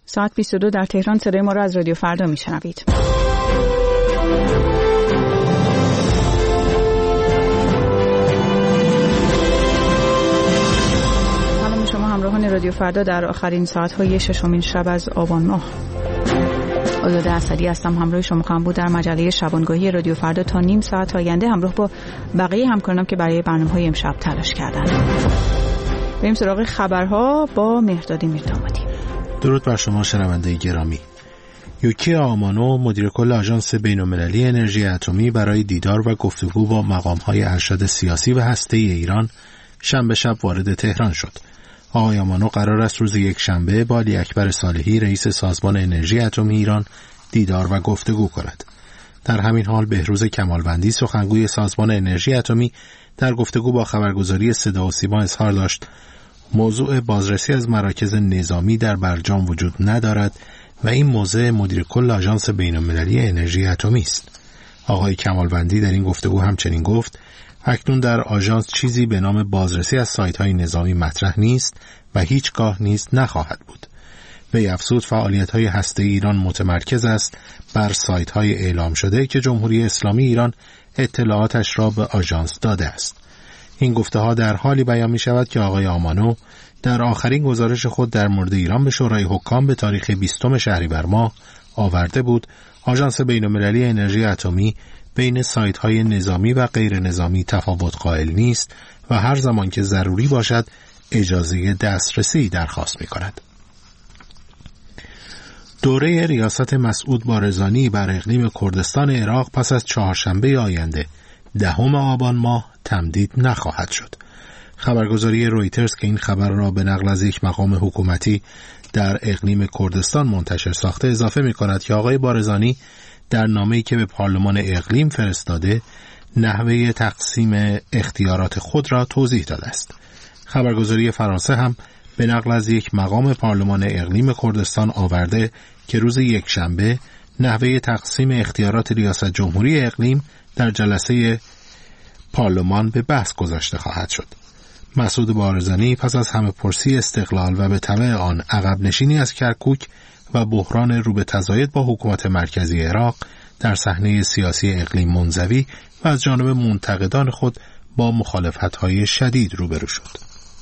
ساعت 22 در تهران. صدای ما را از رادیو فردا میشنوید. سلام شما همراهان رادیو فردا در آخرین ساعت‌های ششمین شب از آبان ماه. آزاده اسدی هستم، همراه شما خواهم بود در مجله شبانگاهی رادیو فردا تا نیم ساعت آینده، همراه با بقیه همکارانم که برای برنامه‌های امشب تلاش کردند. بریم سراغ خبرها با مهرداد میردامادی. درود بر شما شنونده گرامی. یوکی آمانو، مدیر کل آژانس بین‌المللی انرژی اتمی، برای دیدار و گفتگو با مقام‌های ارشد سیاسی و هسته‌ای ایران شنبه شب وارد تهران شد. آقای آمانو قرار است روز یکشنبه با علی اکبر صالحی، رئیس سازمان انرژی اتمی ایران، دیدار و گفتگو کند. در همین حال بهروز کمالوندی، سخنگوی سازمان انرژی اتمی، در گفتگو با خبرگزاری صدا و سیما اظهار داشت موضوع بازرسی از مراکز نظامی در برجام وجود ندارد و این موضع مدیر کل آژانس بین‌المللی انرژی اتمی است. آقای کمالوندی در این گفتگو همچنین گفت اکنون در آژانس چیزی به نام بازرسی از سایت‌های نظامی مطرح نیست و هیچگاه نیز نخواهد بود. وی افزود فعالیت‌های هسته‌ای ایران متمرکز است بر سایت‌های اعلام شده که جمهوری اسلامی ایران اطلاعاتش را به آژانس داده است. این گفته‌ها در حالی بیان می‌شود که آقای آمانو در آخرین گزارش خود در مورد ایران به شورای حکام به تاریخ 20 شهریور ماه آورده بود آژانس بین‌المللی انرژی اتمی بین سایت‌های نظامی و غیر نظامی تفاوت قائل نیست و هر زمان که ضروری باشد اجازه دسترسی درخواست می‌کند. دوره ریاست مسعود بارزانی بر اقلیم کردستان عراق پس از چهارشنبه آینده 10 آبان ماه تمدید نخواهد شد. خبرگزاری رویترز که این خبر را به نقل از یک مقام حکومتی در اقلیم کردستان منتشر ساخته اضافه می‌کند که آقای بارزانی در نامه‌ای که به پارلمان اقلیم فرستاده نحوه تقسیم اختیارات خود را توضیح داده است. خبرگزاری فرانسه هم به نقل از یک مقام پارلمان اقلیم کردستان آورده که روز یکشنبه نحوه تقسیم اختیارات ریاست جمهوری اقلیم در جلسه پارلمان به بحث گذاشته خواهد شد. مسعود بارزانی پس از همه‌پرسی استقلال و به تبع آن عقب نشینی از کرکوک و بحران رو به تزاید با حکومت مرکزی عراق در صحنه سیاسی اقلیم منزوی و از جانب منتقدان خود با مخالفت‌های شدید روبرو شد.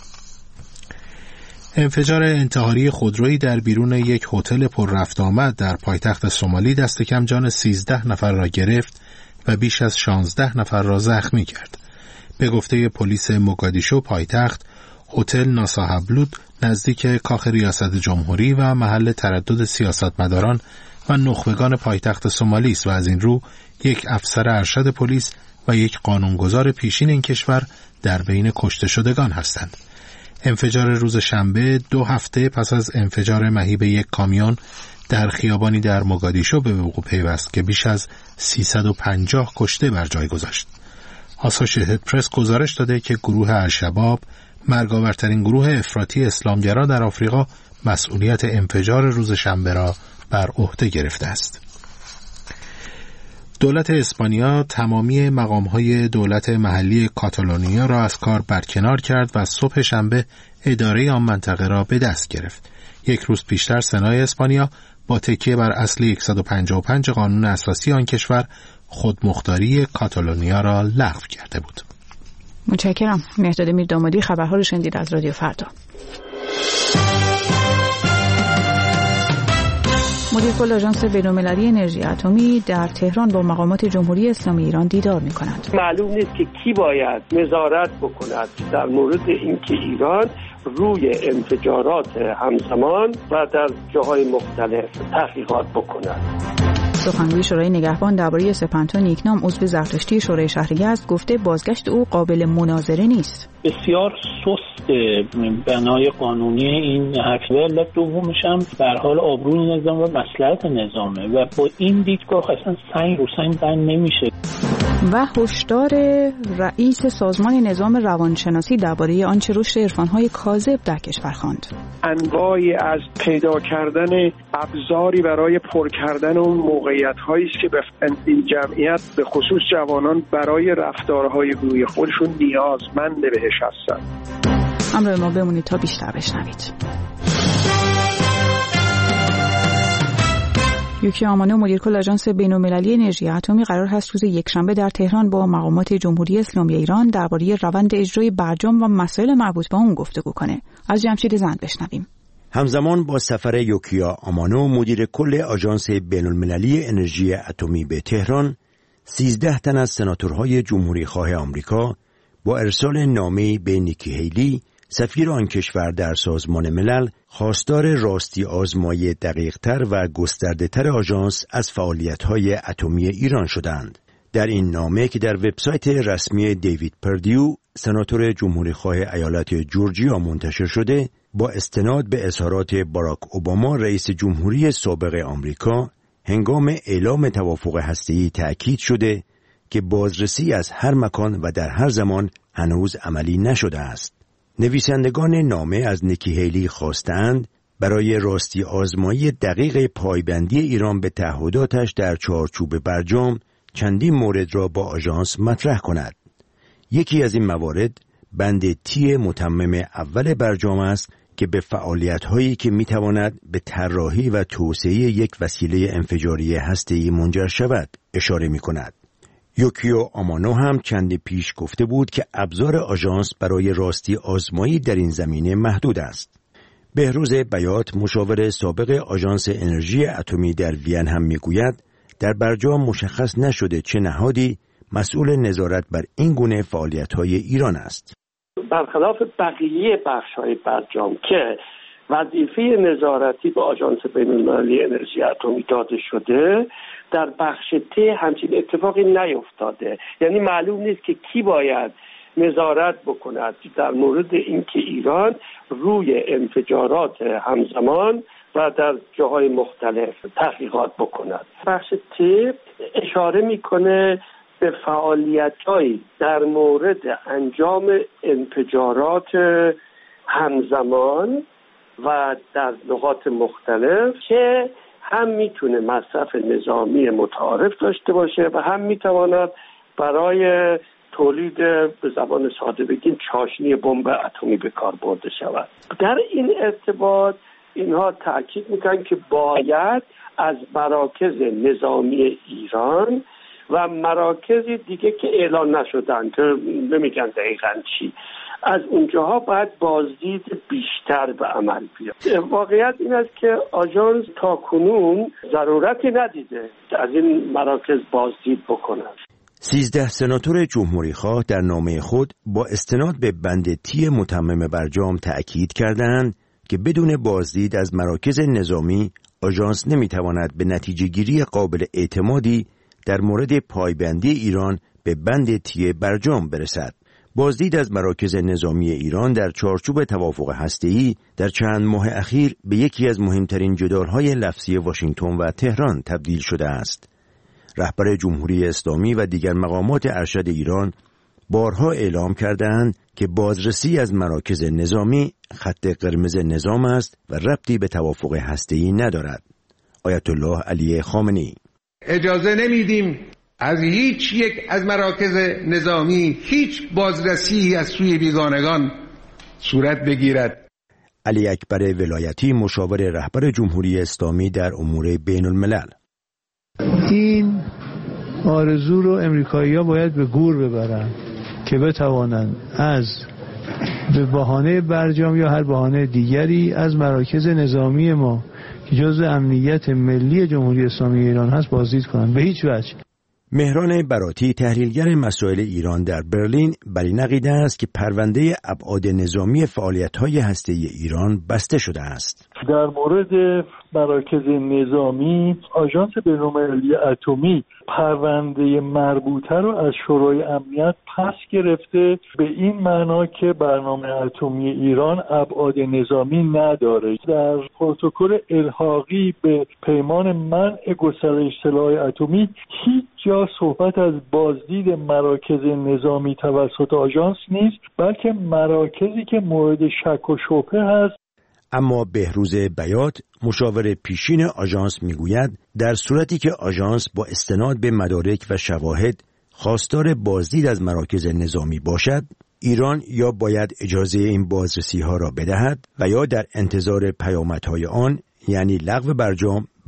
انفجار انتحاری خودرویی در بیرون یک هتل پر رفت آمد در پایتخت سومالی دست کم جان 13 نفر را گرفت و بیش از 16 نفر را زخمی کرد. به گفته پلیس موگادیشو پایتخت، هتل ناساهبلود نزدیک کاخ ریاست جمهوری و محل تردد سیاستمداران و نخبگان پایتخت سومالی است و از این رو یک افسر ارشد پلیس و یک قانونگذار پیشین این کشور در بین کشته شدگان هستند. انفجار روز شنبه 2 هفته پس از انفجار مهیب یک کامیون در خیابانی در موگادیشو به وقوع پیوست که بیش از 350 کشته بر جای گذاشت. آسوشییتد پرس گزارش داده که گروه الشباب، مرگاورترین گروه افراطی اسلامگرا در آفریقا، مسئولیت انفجار روز شنبه را بر عهده گرفته است. دولت اسپانیا تمامی مقام‌های دولت محلی کاتالونیا را از کار برکنار کرد و صبح شنبه اداره آن منطقه را به دست گرفت. یک روز پیشتر سنای اسپانیا با تکیه بر اصل 155 قانون اساسی آن کشور خودمختاری کاتالونیا را لغو کرده بود. متشکرم. مهرداد میردامادی خبرها رو شنیدید از رادیو فردا. مدیر کل آژانس بین‌المللی انرژی اتمی در تهران با مقامات جمهوری اسلامی ایران دیدار می‌کند. معلوم نیست که کی باید نظارت بکند در مورد اینکه ایران روی انفجارات همزمان و در جاهای مختلف تحقیقات بکند. سخنگوی شورای نگهبان درباره سپنتا نیکنام عضو زرتشتی شورای شهرگرد گفته بازگشت او قابل مناظره نیست. بسیار سست بنای قانونی این حرف و علت دومش هم در حال آبروی نظام و مصلحت نظامه و با این دیدگاه اصلا سنگ رو سنگ بند نمیشه. و هشدار رئیس سازمان نظام روانشناسی درباره آنچه رشد عرفان‌های کاذب در کشور خواند. انواعی از پیدا کردن ابزاری برای پر کردن اون موقعیت‌هایی است که به این جمعیت به خصوص جوانان برای رفتارهای روی خودشون نیازمند بهش هستن. همراه ما بمونید تا بیشتر بشنوید. یوکی آمانو مدیرکل آژانس بین‌المللی انرژی اتمی قرار هست روز یکشنبه در تهران با مقامات جمهوری اسلامی ایران درباره روند اجرای برجام و مسائل مربوط به اون گفتگو کنه. از جمشید زند بشنویم. همزمان با سفر یوکیا آمانو مدیر کل آژانس بین‌المللی انرژی اتمی به تهران، 13 تن از سناتورهای جمهوری خواه آمریکا با ارسال نامه‌ای به نیکی هیلی، سفیر آن کشور در سازمان ملل، خواستار راستی آزمایی دقیق‌تر و گسترده‌تر آژانس از فعالیت‌های اتمی ایران شدند. در این نامه که در وبسایت رسمی دیوید پردیو، سناتور جمهوری خواه ایالت جورجیا منتشر شده، با استناد به اظهارات باراک اوباما رئیس جمهوری سابق آمریکا هنگام اعلام توافق هسته‌ای تأکید شده که بازرسی از هر مکان و در هر زمان هنوز عملی نشده است. نویسندگان نامه از نیکی هیلی خواستند برای راستی آزمایی دقیق پایبندی ایران به تعهداتش در چارچوب برجام چندین مورد را با آژانس مطرح کند. یکی از این موارد بند تی متمم اول برجام است که به فعالیت‌هایی که می‌تواند به طراحی و توسعه یک وسیله انفجاری هسته‌ای منجر شود اشاره می‌کند. یوکیو آمانو هم چندی پیش گفته بود که ابزار آژانس برای راستی آزمایی در این زمینه محدود است. بهروز بیات مشاور سابق آژانس انرژی اتمی در وین هم میگوید در برجام مشخص نشده چه نهادی مسئول نظارت بر این گونه فعالیت‌های ایران است. برخلاف بقیه بخش‌های برجام که وظیفه نظارتی به آژانس بین‌المللی انرژی اتمی داده شده، در بخش ت همچین اتفاقی نیفتاده. یعنی معلوم نیست که کی باید نظارت بکند در مورد اینکه ایران روی انفجارات همزمان و در جاهای مختلف تحقیقات بکند. بخش ت اشاره میکنه به فعالیت‌هایی در مورد انجام انفجارات همزمان و در نقاط مختلف که هم میتونه مصرف نظامی متعارف داشته باشه و هم میتواند برای تولید به زبان ساده بگیم چاشنی بمب اتمی به کار برده شود. در این ارتباط اینها تاکید میکنن که باید از مراکز نظامی ایران و مراکزی دیگه که اعلان نشدن که نمیگن دقیقاً چی، از اونجاها باید بازدید بیشتر به عمل بیاد. واقعیت این است که آژانس تاکنون ضرورتی ندیده از این مراکز بازدید بکنند. 13 سناتور جمهوری خواه در نامه خود با استناد به بند تی متمم برجام تأکید کردند که بدون بازدید از مراکز نظامی آژانس نمیتواند به نتیجه گیری قابل اعتمادی در مورد پایبندی ایران به بند تی برجام برسد. بازدید از مراکز نظامی ایران در چارچوب توافق هسته‌ای در چند ماه اخیر به یکی از مهمترین جدال‌های لفظی واشنگتن و تهران تبدیل شده است. رهبر جمهوری اسلامی و دیگر مقامات ارشد ایران بارها اعلام کردند که بازرسی از مراکز نظامی خط قرمز نظام است و ربطی به توافق هسته‌ای ندارد. آیت الله علی خامنه‌ای: اجازه نمیدیم از هیچ یک از مراکز نظامی هیچ بازرسی از سوی بیگانگان صورت بگیرد. علی اکبر ولایتی مشاور رهبر جمهوری اسلامی در امور بین الملل: این آرزو رو امریکایی‌ها باید به گور ببرن که بتوانند از به بهانه برجام یا هر بهانه دیگری از مراکز نظامی ما که جزء امنیت ملی جمهوری اسلامی ایران هست بازدید کنند. به هیچ وجه. مهران براتی تحلیلگر مسائل ایران در برلین بر این عقیده است که پرونده ابعاد نظامی فعالیت‌های هسته‌ای ایران بسته شده است. در مورد مراکز نظامی آژانس بین‌المللی اتمی پرونده مربوطه رو از شورای امنیت پس گرفته، به این معنا که برنامه اتمی ایران ابعاد نظامی نداره. در پروتکل الحاقی به پیمان منع گسترش سلاح اتمی هیچ جا صحبت از بازدید مراکز نظامی توسط آژانس نیست، بلکه مراکزی که مورد شک و شبهه هست. اما بهروز بیات مشاور پیشین آژانس میگوید در صورتی که آژانس با استناد به مدارک و شواهد خواستار بازدید از مراکز نظامی باشد، ایران یا باید اجازه این بازرسی ها را بدهد و یا در انتظار پیامدهای آن یعنی لغو برجام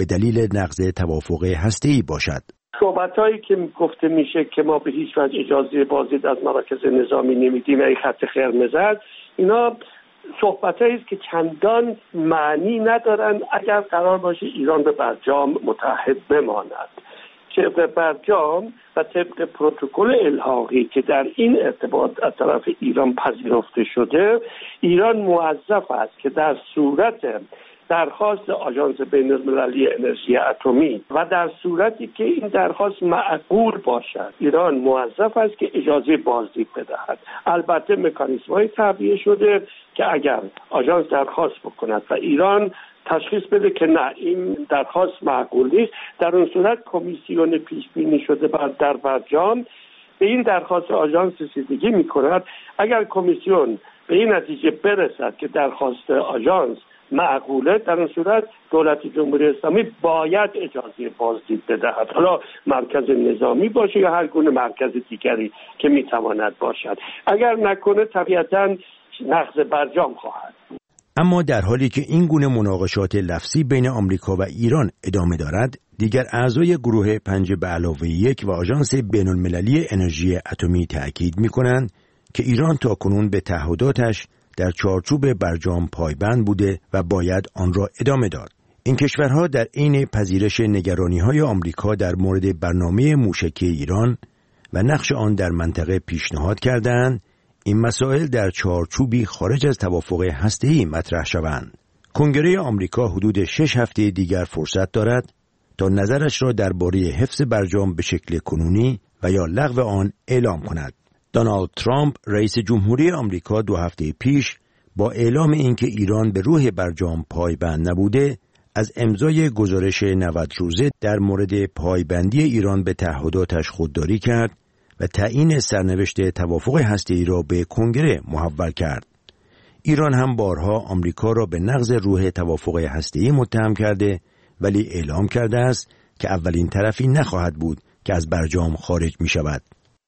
به دلیل نقض توافق هسته‌ای باشد. صحبتایی که گفته میشه که ما به هیچ وجه اجازه بازدید از مراکز نظامی نمیدیم و این خط قرمز است، اینا صحبتایی است که چندان معنی ندارن اگر قرار باشه ایران به برجام متحد بماند. طبق برجام و طبق پروتکل الحاقی که در این ارتباط از طرف ایران پذیرفته شده، ایران موظف است که در صورت درخواست آژانس بین‌المللی انرژی اتمی و در صورتی که این درخواست معقول باشد، ایران موظف است که اجازه بازدید بدهد. البته مکانیزم‌های تعبیه شده که اگر آژانس درخواست بکند و ایران تشخیص بده که نه این درخواست معقول نیست، در اون صورت کمیسیون پیش بینی شده در برجام به این درخواست آژانس رسیدگی می‌کند. اگر کمیسیون به این نتیجه برسد که درخواست آژانس معقوله، در اون صورت دولت جمهوری اسلامی باید اجازه بازدید بدهد، حالا مرکز نظامی باشه یا هر گونه مرکز دیگری که میتواند باشد. اگر نکنه طبیعتاً نقض برجام خواهد. اما در حالی که این گونه مناقشات لفظی بین آمریکا و ایران ادامه دارد، دیگر اعضای گروه 5+1 و آژانس بین‌المللی انرژی اتمی تأکید می‌کنند که ایران تاکنون به تعهداتش در چارچوب برجام پایبند بوده و باید آن را ادامه داد. این کشورها در عین پذیرش نگرانی‌های آمریکا در مورد برنامه موشکی ایران و نقش آن در منطقه پیشنهاد کردند این مسائل در چارچوبی خارج از توافق هسته‌ای مطرح شوند. کنگره آمریکا حدود 6 هفته دیگر فرصت دارد تا نظرش را درباره حفظ برجام به شکل کنونی و یا لغو آن اعلام کند. دونالد ترامپ رئیس جمهوری آمریکا 2 هفته پیش با اعلام اینکه ایران به روح برجام پایبند نبوده، از امضای گزارش 90 روزه در مورد پایبندی ایران به تعهداتش خودداری کرد و تعیین سرنوشت توافق هسته‌ای را به کنگره محول کرد. ایران هم بارها آمریکا را به نقض روح توافق هسته‌ای متهم کرده، ولی اعلام کرده است که اولین طرفی نخواهد بود که از برجام خارج می شود.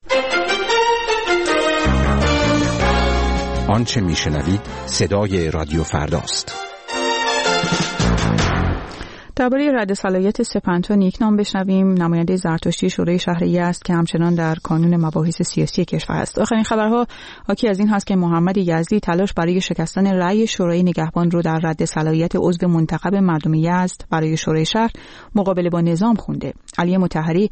آنچه میشنوید صدای رادیو فرداست. درباره رد صلاحیت سپنتا نیک نام بشنویم. نماینده زرتشتی شورای شهریه است که همچنان در کانون مباحث سیاسی کشور است. آخرین خبرها حاکی از این هست که محمد یزدی تلاش برای شکستن رأی شورای نگهبان رو در رد صلاحیت عضو منتخب مردم یزد برای شورای شهر مقابله با نظام خونده. علی مطهری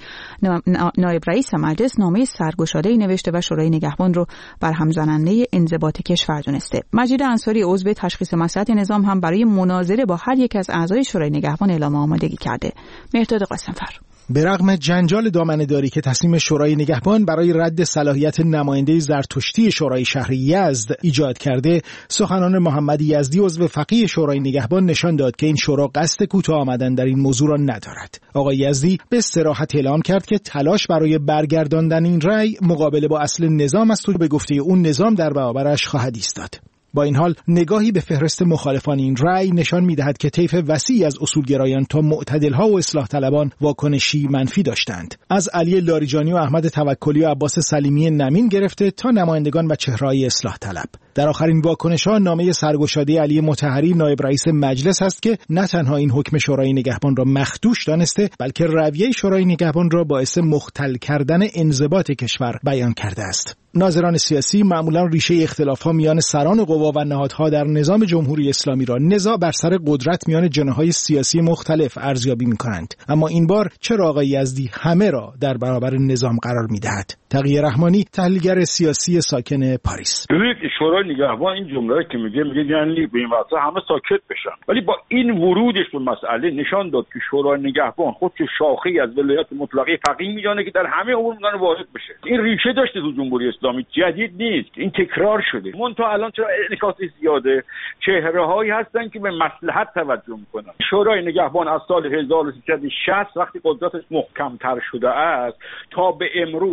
نایب رئیس مجلس نامه سرگشاده‌ای نوشته و شورای نگهبان رو برهم زننده انضباط کشور دونسته. مجید انصاری عضو تشخیص مصلحت نظام هم برای مناظره با هر یک از اعضای شورای نگهبان اعلام آمادگی کرده. مهرداد قاسمفر به رغم جنجال دامنه‌داری که تصمیم شورای نگهبان برای رد صلاحیت نماینده زرتشتی شورای شهر یزد ایجاد کرده، سخنان محمد یزدی عضو فقیه شورای نگهبان نشان داد که این شورا قصد کوتاه آمدن در این موضوع را ندارد. آقای یزدی به صراحت اعلام کرد که تلاش برای برگرداندن این رأی مقابله با اصل نظام است و به گفته اون نظام در برابرش خواهد ایستاد. با این حال نگاهی به فهرست مخالفان این رأی نشان می‌دهد که طیف وسیعی از اصولگرایان تا معتدل‌ها و اصلاح طلبان واکنشی منفی داشتند. از علی لاریجانی و احمد توکلی و عباس سلیمی نمین گرفته تا نمایندگان و چهره‌های اصلاح طلب. در آخرین واکنش‌ها نامه سرگشاده علی مطهری نایب رئیس مجلس است که نه تنها این حکم شورای نگهبان را مخدوش دانسته، بلکه رویه شورای نگهبان را باعث مختل کردن انضباط کشور بیان کرده است. ناظران سیاسی معمولا ریشه اختلاف‌ها میان سران قوا و نهادها در نظام جمهوری اسلامی را نزاع بر سر قدرت میان جناح‌های سیاسی مختلف ارزیابی می‌کنند، اما این بار چرا آقای یزدی همه را در برابر نظام قرار می‌دهد؟ تقی رحمانی تحلیلگر سیاسی ساکن پاریس: شورای نگهبان این جمله که میگه یعنی به این واسه همه ساکت بشن، ولی با این ورودش به مسئله نشان داد که شورای نگهبان خودش شاخه‌ای از ولایت مطلقه فقیه میدونه که در همه امور میدونه واحد بشه. این ریشه داشته تو جمهوری اسلامی، جدید نیست، این تکرار شده. منتها الان چرا انعکاس زیاده؟ چهره‌هایی هستن که به مصلحت توجه میکنن. شورای نگهبان از سال 1360 وقتی قدرتش محکم‌تر شده است تا به امروز همه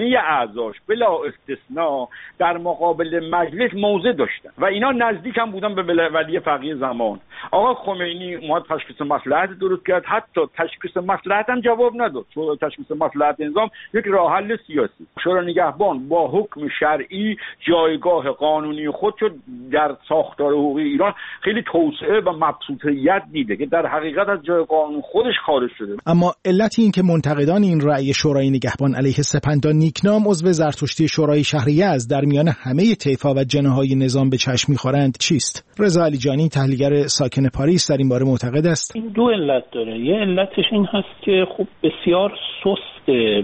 همه اعضاش بلا استثناء در مقابل مجلس موضع داشتن و اینا نزدیک هم بودن به ولی فقیه زمان. آقا خمینی اومد تشخیص مصلحت درست کرد، حتی تشخیص مصلحت هم جواب نداد. شورای تشخیص مصلحت نظام یک راه حل سیاسی. شورای نگهبان با حکم شرعی جایگاه قانونی خودشو در ساختار حقوقی ایران خیلی توسعه و مبسوطیت دیده که در حقیقت از جای قانون خودش خارج شده. اما علت این که منتقدان این رأی شورای نگهبان علیه سپهدار نیکنام عضو زرتشتی شورای شهر یزد در میان همه طیف‌ها و جناح‌های نظام به چشم می‌خورند چیست؟ رضا علیجانی تحلیلگر ساکن پاریس در این باره معتقد است این دو علت داره. یه علتش این هست که خب بسیار سست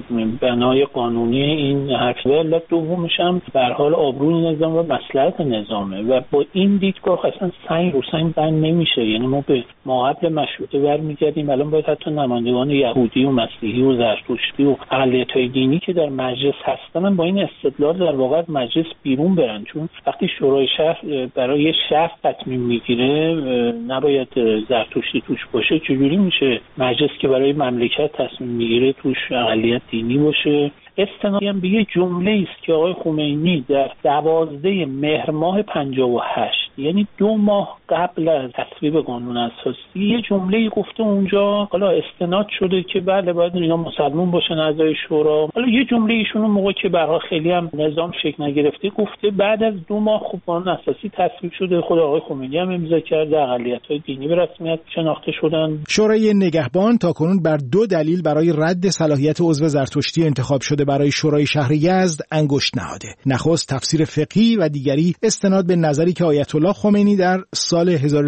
بنای قانونی این حرف. علت دومش هم به هر حال آبروی نظام و مصلحت نظامه و با این دیدگاه اصلا سنگ رو سنگ بند نمیشه. یعنی ما به ماقبل مشروطه برمیگردیم، الان باید حتی نمایندگان یهودی و مسیحی و زرتشتی و اقلیت‌های دینی که در مجلس هستن با این استدلال در واقع مجلس بیرون برن، چون وقتی شورای شهر برای شهر تصمیم میگیره نباید زرتشتی توش باشه. چجوری میشه مجلس که برای مملکت تصمیم میگیره توش اقلیت دینی باشه؟ استنادی هم به یه جمله است که آقای خمینی در 12 مهر ماه 58 یعنی 2 ماه قبل از تصویب قانون اساسی یه جمله گفته اونجا، حالا استناد شده که بله باید اینا مسلمان باشن اعضای شورا. حالا یه جمله ایشون اون موقع که برای خیلی هم نظام شکل نگرفته گفته بعد از 2 ماه خب قانون اساسی تصویب شده، خود آقای خمینی هم امضا کرده، اقلیت‌های دینی به رسمیت شناخته شدن. شورای نگهبان تاکنون بر 2 دلیل برای رد صلاحیت عضو زرتشتی انتخاب شده برای شورای شهر یزد انگشت نهاده. نخست تفسیر فقهی و دیگری استناد به نظری که آیت الله خمینی در سال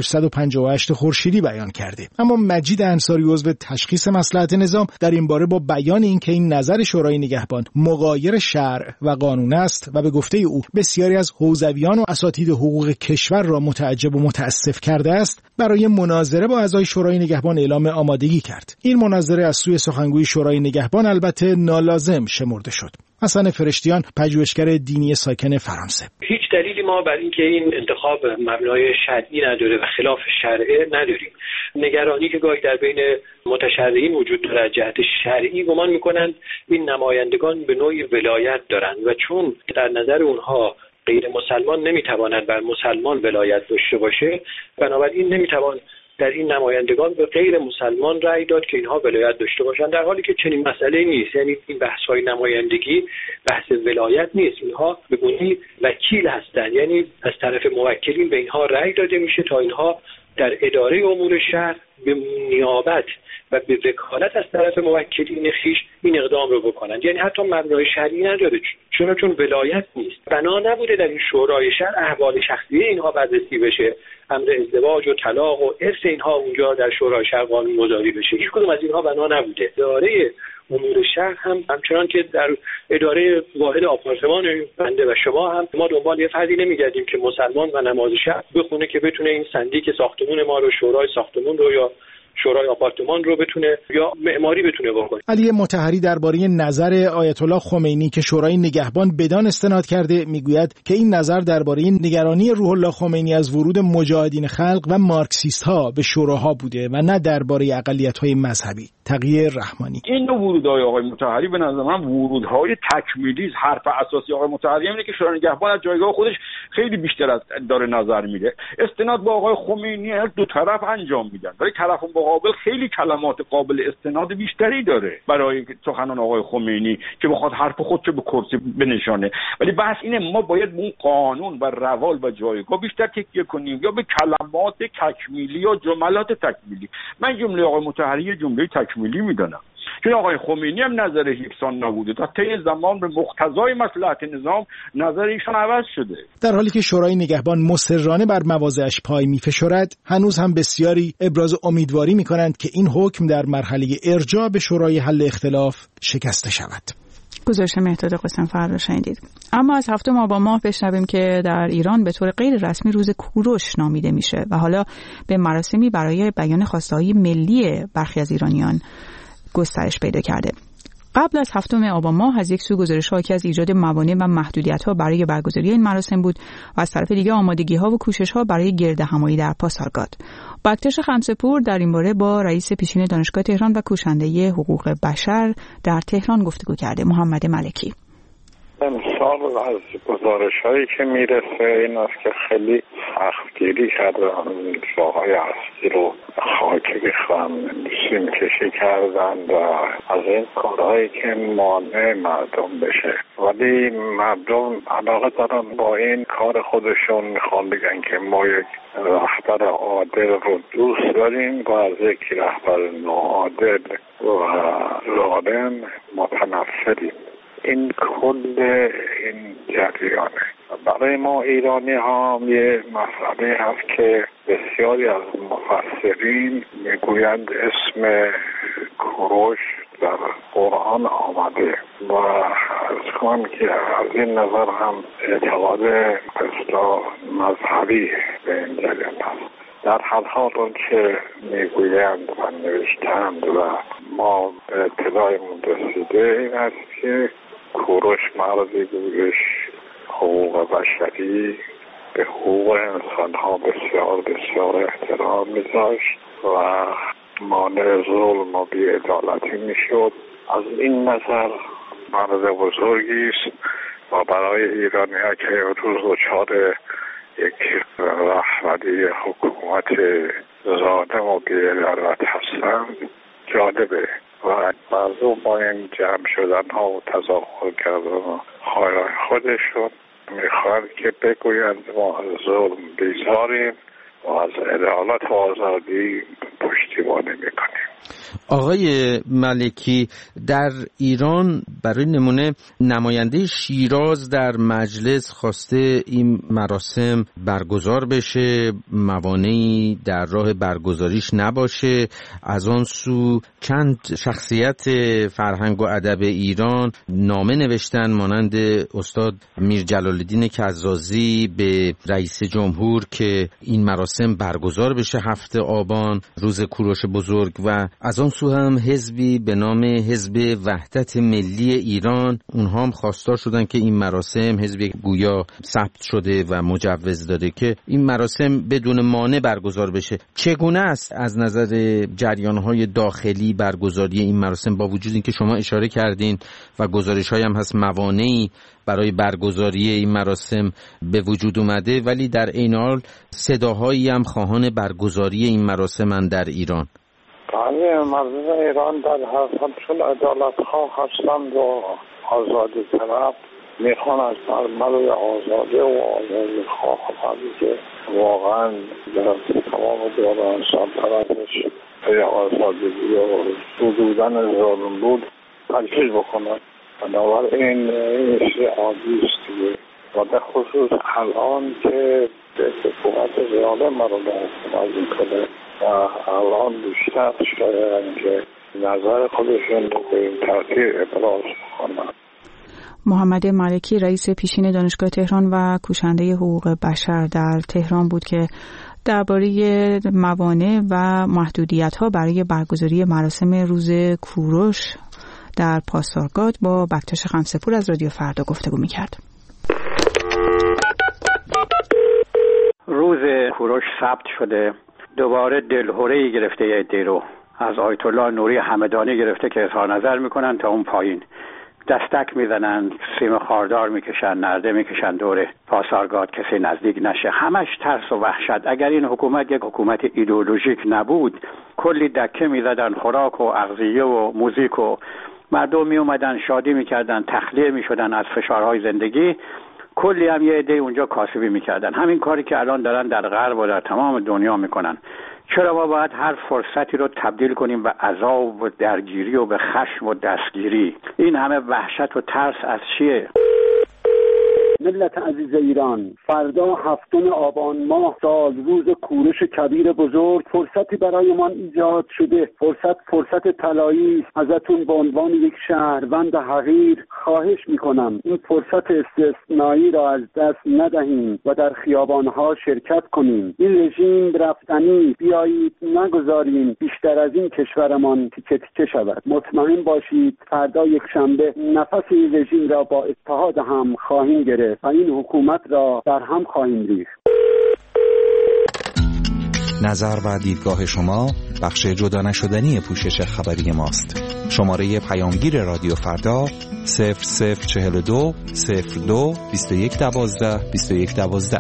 1358 خورشیدی بیان کرده. اما مجید انصاری عضو تشخیص مصلحت نظام در این باره با بیان اینکه این نظر شورای نگهبان مغایر شرع و قانون است و به گفته او بسیاری از حوزویان و اساتید حقوق کشور را متعجب و متاسف کرده است، برای مناظره با اعضای شورای نگهبان اعلام آمادگی کرد. این مناظره از سوی سخنگوی شورای نگهبان البته نالازم شمرده شد. حسن فرشتیان پژوهشگر دینی ساکن فرانسه: هیچ دلیلی ما بر اینکه این انتخاب مبنای شرعی نداره و خلاف شرعه نداریم. نگرانی که گاهی در بین متشرعین وجود داره از جهت شرعی، گمان میکنند این نمایندگان به نوعی ولایت دارند و چون در نظر اونها غیر مسلمان نمیتواند بر مسلمان ولایت داشته باشه، بنابراین نمیتوان در این نمایندگان به غیر مسلمان رأی داد که اینها ولایت داشته باشند، در حالی که چنین مسئله نیست. یعنی این بحث‌های نمایندگی بحث ولایت نیست، اینها به گونه‌ای وکیل هستند، یعنی از طرف موکلین به اینها رأی داده میشه تا اینها در اداره امور شهر به نیابت و به وکالت از طرف موکلین خویش این اقدام رو بکنند. یعنی حتی مبنای شرعی نداره، چون ولایت نیست. بنا نبوده در این شورای شهر احوال شخصی اینها بررسی بشه، امر ازدواج و طلاق و ارث اینها اونجا در شورای شهر قانون گذاری بشه. هیچ کدوم از اینها بنا نبوده. اداره امور شهر هم همچنان که در اداره واحد آپارتمان بنده و شما هم ما دنبال یه فردی نمیگردیم که مسلمان و نماز شب بخونه که بتونه این صندیق ساختمون ما رو، شورای ساختمون رو یا شورای آپارتمان رو بتونه یا معماری بتونه بکنه. علی مطهری درباره نظر آیت الله خمینی که شورای نگهبان بدان استناد کرده میگوید که این نظر درباره نگرانی روح الله خمینی از ورود مجاهدین خلق و مارکسیست ها به شوراها بوده و نه درباره اقلیت‌های مذهبی. تقی رحمانی: این نوع ورودهای آقای مطهری به نظر من ورودهای تکمیلی. حرف اساسی آقای مطهری اینه که شورای نگهبان از جایگاه خودش خیلی بیشتر از داره نظر میده. استناد با آقای خمینی دو طرف انجام میدن، ولی طرف مقابل خیلی کلمات قابل استناد بیشتری داره برای سخنان آقای خمینی که بخواد حرف خودشو به کرسی بنشانه. ولی بحث اینه ما باید اون قانون و روال و جایگاه بیشتر تکیه کنیم یا به کلمات تکمیلی یا جملات تکمیلی. من جمله آقای مطهری جمله تکمیلی میدونم، چون آقای خمینی هم نظرش یکسان نبوده. تا طی زمان به مقتضای مصلحت نظام نظر ایشان عوض شده. در حالی که شورای نگهبان مصرانه بر مواضعش پای میفشارد، هنوز هم بسیاری ابراز امیدواری میکنند که این حکم در مرحله ارجاع به شورای حل اختلاف شکسته شود. گزارش مهداد قاسم‌فر رو شنیدید. اما از 7 آبان ماه بشنویم که در ایران به طور غیر رسمی روز کوروش نامیده میشه و حالا به مراسمی برای بیان خواسته‌های ملی برخی از ایرانیان گسترش پیدا کرده. قبل از 7 آبان ماه از یک سو گزارش حاکی از ایجاد موانع و محدودیت‌ها برای برگزاری این مراسم بود و از طرف دیگه آمادگی‌ها و کوشش‌ها برای گردهمایی در پاسارگاد. بکتش خمسه‌پور در این باره با رئیس پیشین دانشگاه تهران و کوشنده حقوق بشر در تهران گفتگو کرده. محمد ملکی: امسال از گزارش‌هایی که میرسه این است که خیلی سختگیری کردن، جاهای اصلی رو خاک ریختن، سیم کشی کردن و از این کارهایی که مانع مردم بشه. ولی مردم علاقه دارن با این کار خودشون، میخوان بگن که ما یک رهبر عادل رو دوست داریم و از یک رهبر ناعادل و ظالم متنفریم. این کل این جریانه. برای ما ایرانی ها یه مسئله هست که بسیاری از مفسرین میگویند اسم کوروش در قرآن آمده و از کنم که از این نظر هم اعتقاد اصلا مذهبی به این جریان هست. در هر حال اون که میگویند و نوشتند و ما به اطلاعمون رسیده این است که کوروش مردی بودش حقوق بشری، به حقوق انسان ها بسیار بسیار احترام میذاشت و مانع ظلم و بی‌عدالتی میشد. از این نظر مرد بزرگی است و برای ایرانی ها که روز دچار یک رهبری حکومت ظالم و بی‌عدالت هستند جالبه و مردم با این جمع شدن ها و تظاهر کردن خودشون میخوان که بگویند ما از ظلم بیزاریم و از عدالت و آزادی پشتیبانی میکنیم. آقای ملکی، در ایران برای نمونه نماینده شیراز در مجلس خواسته این مراسم برگزار بشه، موانعی در راه برگزاریش نباشه. از آن سو چند شخصیت فرهنگ و ادب ایران نامه نوشتن مانند استاد میر جلال الدین کظازی به رئیس جمهور که این مراسم برگزار بشه 7 آبان روز کوروش بزرگ، و از آن سو هم حزبی به نام حزب وحدت ملی ایران اونها هم خواستار شدن که این مراسم، حزبی گویا ثبت شده و مجوز داده، که این مراسم بدون مانع برگزار بشه. چگونه است از نظر جریان‌های داخلی برگزاری این مراسم، با وجود اینکه شما اشاره کردین و گزارش‌های هم هست موانعی برای برگزاری این مراسم به وجود اومده، ولی در این حال صداهایی هم خواهان برگزاری این مراسم در ایران؟ بله، مردم ایران در هر حال چون عدالت ها هستند و آزادی طلب میخوان از برای آزادی و آزادی خواه که واقعا در تمام دور انسان طرفش به آزادی و حدودن ظلم بود تجهیز بکنند. بنابراین این چیز عادی است و به خصوص الان که حکومت ظالم رو به حکومت میکنه و الان بیشتر شاید که نظر خودشون به این ترتیب ابراز بکنن. محمد ملکی رئیس پیشین دانشگاه تهران و کوشنده حقوق بشر در تهران بود که درباره موانع و محدودیت‌ها برای برگزاری مراسم روز کوروش در پاسارگاد با بکتاش خمسه‌پور از رادیو فردا گفتگو می‌کرد. روز کوروش ثبت شده، دوباره دلهره‌ای گرفته یه عده‌ای رو، از آیت الله نوری همدانی گرفته که اظهار نظر میکنن تا اون پایین دستک میزنن، سیم خاردار میکشن، نرده میکشن دور پاسارگاد کسی نزدیک نشه. همش ترس و وحشت. اگر این حکومت یک حکومت ایدئولوژیک نبود کلی دکه میزدن، خوراک و اغذیه و موزیک و مردم میومدن شادی میکردن، تخلیه میشدن از فشارهای زندگی، کلی هم یه عده اونجا کاسبی میکردن. همین کاری که الان دارن در غرب و در تمام دنیا میکنن. چرا ما باید هر فرصتی رو تبدیل کنیم به عذاب و درگیری و به خشم و دستگیری؟ این همه وحشت و ترس از چیه؟ ملت عزیز ایران، فردا 7 آبان ماه سال روز کوروش کبیر بزرگ، فرصتی برای من ایجاد شده. فرصت طلایی است. ازتون به عنوان یک شهروند حقیر خواهش میکنم این فرصت استثنایی را از دست ندهیم و در خیابانها شرکت کنیم. این رژیم رفتنی، بیایید نگذاریم بیشتر از این کشورمان تیکه تیکه شود. مطمئن باشید فردا یک شنبه نفس این رژیم را با اتحاد هم خواهیم گرفت و این حکومت را در هم خواهیم ریخت. نظر و دیدگاه شما بخش جدا نشدنی پوشش خبری ماست. شماره پیامگیر رادیو فردا 0042 02 21 12 21 12.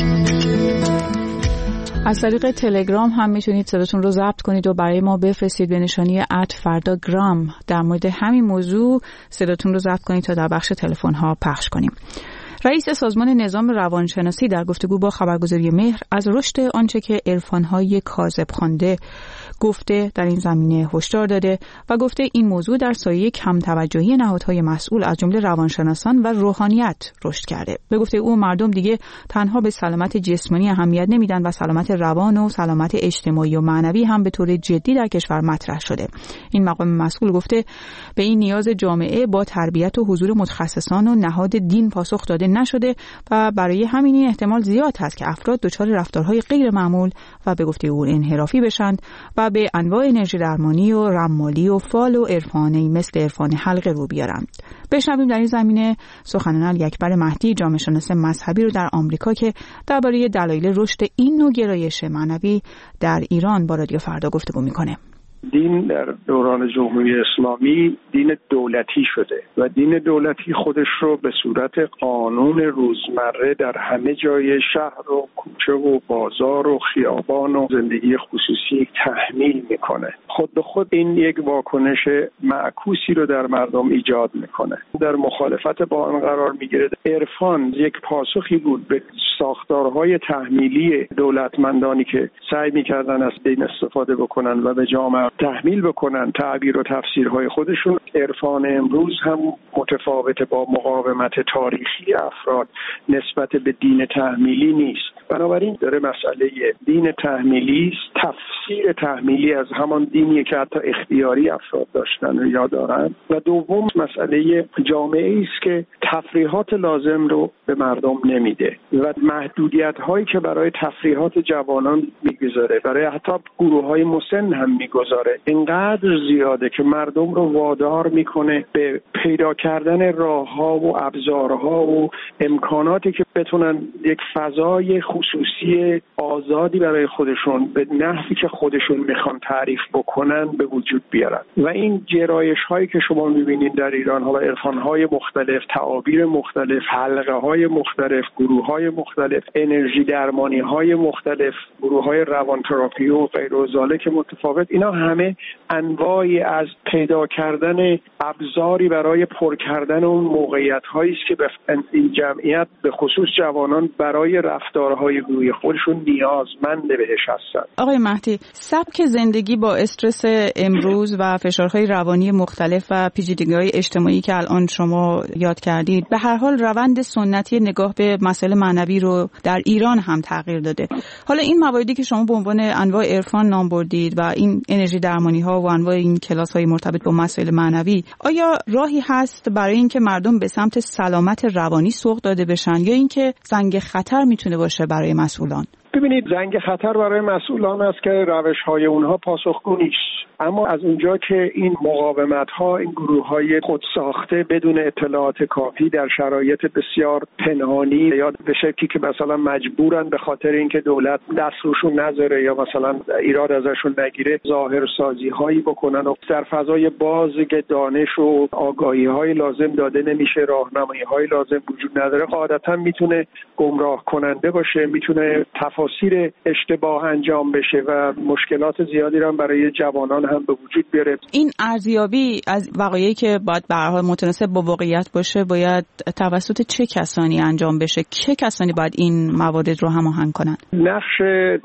از طریق تلگرام هم میتونید صداتون رو ضبط کنید و برای ما بفرستید به نشانی @فرداگرام. در مورد همین موضوع صداتون رو ضبط کنید تا در بخش تلفن ها پخش کنیم. رئیس سازمان نظام روانشناسی در گفتگو با خبرگزاری مهر از رشد آنچه که عرفان‌های کاذب خوانده گفته در این زمینه هشدار داده و گفته این موضوع در سایه کم توجهی نهادهای مسئول از جمله روانشناسان و روحانیت رشد کرده. به گفته او مردم دیگه تنها به سلامت جسمانی اهمیت نمیدن و سلامت روان و سلامت اجتماعی و معنوی هم به طور جدی در کشور مطرح شده. این مقام مسئول گفته به این نیاز جامعه با تربیت و حضور متخصصان و نهاد دین پاسخ داده نشده و برای همین این احتمال زیاد هست که افراد دچار رفتارهای غیر معمول و به گفته او انحرافی بشند و به انواع انرژی درمانی و رمالی و فال و عرفانی مثل عرفان حلقه رو بیارند. بشنویم در این زمینه سخنان الیکبر مهدی، جامعه شناس مذهبی رو در آمریکا که درباره دلایل رشد این نوع گرایش معنوی در ایران با رادیو فردا گفتگو میکنه. دین در دوران جمهوری اسلامی دین دولتی شده و دین دولتی خودش رو به صورت قانون روزمره در همه جای شهر و کوچه و بازار و خیابان و زندگی خصوصی تحمیل میکنه. خود به خود این یک واکنش معکوسی رو در مردم ایجاد میکنه. در مخالفت با آن قرار میگیره. عرفان یک پاسخی بود به ساختارهای تحمیلی دولتمندانی که سعی میکردن از دین استفاده بکنن و به جامعه تحمیل بکنن تعبیر و تفسیرهای خودشون. عرفان امروز هم متفاوت با مقاومت تاریخی افراد نسبت به دین تحمیلی نیست. بنابراین داره مسئله دین تحمیلی است. تفسیر تحمیلی از همان دینی که حتی اختیاری افراد داشتن یا دارن. و دوم مسئله جامعه است که تفریحات لازم رو به مردم نمیده و محدودیت هایی که برای تفریحات جوانان میگذاره، برای حتی گروه های مسن هم میگذاره، اینقدر زیاده که مردم رو وادار میکنه به پیدا کردن راهها و ابزارها و امکاناتی که بتونن یک فضای خصوصی آزادی برای خودشون به نحوی که خودشون میخوان تعریف بکنن به وجود بیارن. و این جرایش هایی که شما میبینید در ایران، حالا عرفان های مختلف، تعابیر مختلف، حلقه های مختلف، گروه های مختلف، انرژی درمانی های مختلف، گروه های روانتراپی و غیر و ذالک متفاوت، اینا همه انواعی از پیدا کردن ابزاری برای پر کردن اون موقعیت هایی است که این جمعیت به خصوص جوانان برای رفتارهای گروهی خودشون نیازمند بهش هستند. آقای مهدی، سبک زندگی با استرس امروز و فشارهای روانی مختلف و پیچیدگی‌های اجتماعی که الان شما یاد کردید به هر حال روند سنتی نگاه به مسائل معنوی رو در ایران هم تغییر داده. حالا این مواردی که شما به عنوان انواع عرفان نام بردید و این انرژی درمانی ها و انواع این کلاس های مرتبط با مسائل معنوی، آیا راهی هست برای اینکه مردم به سمت سلامت روانی سوق داده بشن یا اینکه زنگ خطر میتونه باشه برای مسئولان؟ ببینید، زنگ خطر برای مسئولان است که روش‌های اونها پاسخگو نیست. اما از اونجا که این مقاومت‌ها، این گروه‌های خودساخته بدون اطلاعات کافی در شرایط بسیار پنهانی یا به شکلی که مثلا مجبورن به خاطر اینکه دولت دست روشون نذاره یا مثلا ایراد ازشون نگیره ظاهرسازی‌هایی بکنن و در فضای باز که دانش و آگاهی‌های لازم داده نمیشه، راهنمایی‌های لازم وجود نداره، قاعدتاً میتونه گمراه کننده باشه، میتونه تفاسیر اشتباه انجام بشه و مشکلات زیادی رو برای جوانان هم به وجود بیاره. این ارزیابی از وقایعی که باید به هر حال متناسب با واقعیت باشه باید توسط چه کسانی انجام بشه؟ چه کسانی باید این موارد رو هماهنگ کنن؟ نقش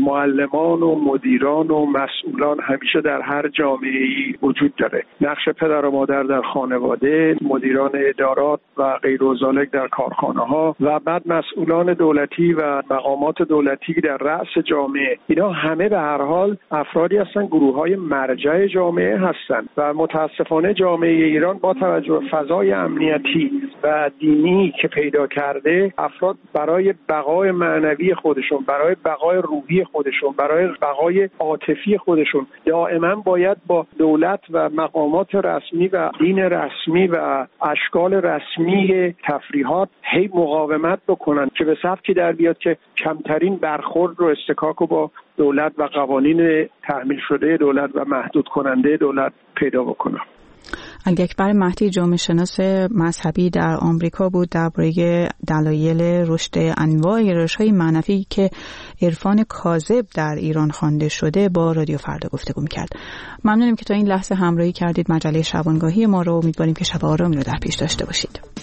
معلمان و مدیران و مسئولان همیشه در هر جامعه‌ای وجود داره. نقش پدر و مادر در خانواده، مدیران ادارات و غیر و ذالک در کارخانه‌ها و بعد مسئولان دولتی و مقامات دولتی در رأس جامعه. اینا همه به هر حال افرادی هستن، گروه‌های مرجع جامعه هستن و متاسفانه جامعه ایران با توجه به فضای امنیتی و دینی که پیدا کرده، افراد برای بقای معنوی خودشون، برای بقای روحی خودشون، برای بقای عاطفی خودشون دائما باید با دولت و مقامات رسمی و دین رسمی و اشکال رسمی تفریحات هی مقاومت بکنن که به سبکی در بیاد که کمترین برخورد برخورد رو استکاک رو با دولت و قوانین تحمیل شده دولت و محدود کننده دولت پیدا بکنم. علی اکبر مهدی جامعه شناس مذهبی در آمریکا بود درباره دلایل رشد انواع گرایش‌های معنوی که عرفان کاذب در ایران خوانده شده با رادیو فردا گفتگو می‌کرد. ممنونیم که تا این لحظه همراهی کردید. مجله شبانگاهی ما رو امیدواریم که شب آرامی رو در پیش داشته باشید.